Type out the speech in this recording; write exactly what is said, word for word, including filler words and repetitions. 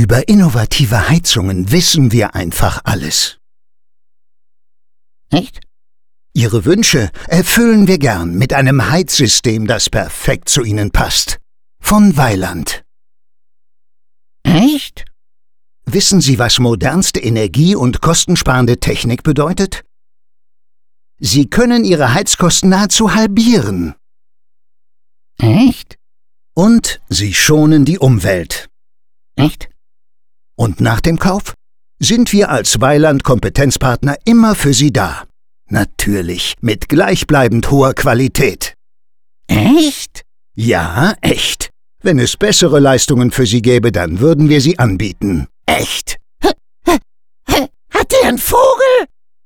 Über innovative Heizungen wissen wir einfach alles. Echt? Ihre Wünsche erfüllen wir gern mit einem Heizsystem, das perfekt zu Ihnen passt. Von Weiland. Echt? Wissen Sie, was modernste Energie- und kostensparende Technik bedeutet? Sie können Ihre Heizkosten nahezu halbieren. Echt? Und Sie schonen die Umwelt. Echt? Und nach dem Kauf sind wir als Weiland-Kompetenzpartner immer für Sie da. Natürlich mit gleichbleibend hoher Qualität. Echt? Ja, echt. Wenn es bessere Leistungen für Sie gäbe, dann würden wir sie anbieten. Echt. Hat der einen Vogel?